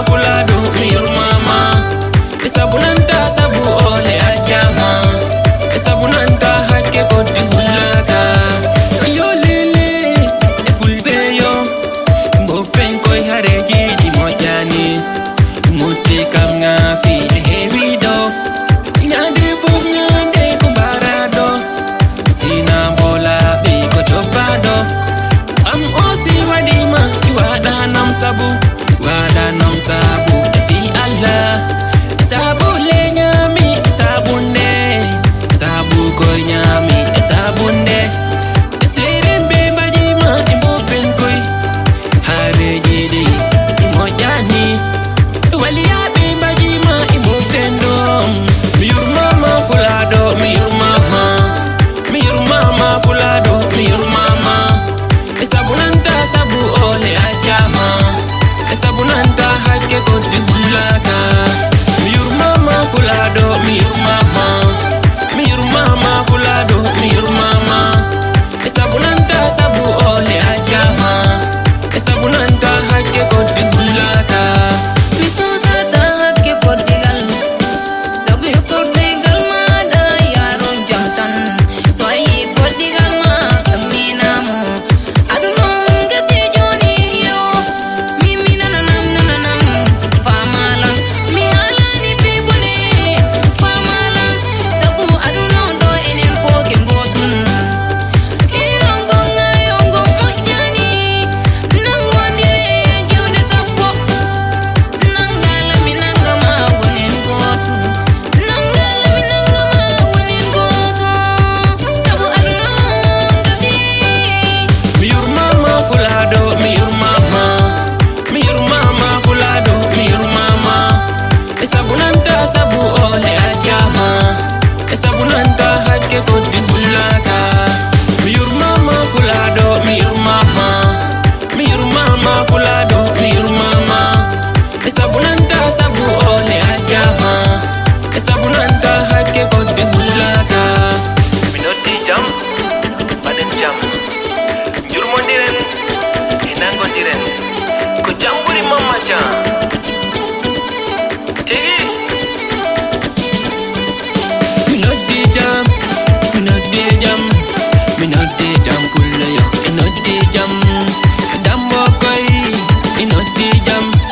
fulado mi mama. Isabunanta sabu ole ajama. Isabunanta hake kodi hulaka. Yo lele e fulbe yo. Mbopen koy hareji di mojani. Muti kam ngafi hewi do. Nyande fuf nyande kumbarado. Sina bola bi ko chopado. Am osi wadima iwada nam sabu. Wada nam sabu fi Allah. Sabu le nyami sabunde. Sabu ko nyami sabunde. Serembe bajima imbopen koy hareji di imojani. Walia be bajima imbopen dom. Miur mama fulado miur mama. Miur mama fulado miur mama. Isabunanta sabu ole ajama. Isabunanta hake kodi hulaka. Miur mama fulado miur mama. Miur mama fulado miur mama. Isabunanta sabu ole ajama. Isabunanta hake kodi hulaka. Minoti jam kulla yo, inoti jam. Dambo koi, inoti jam.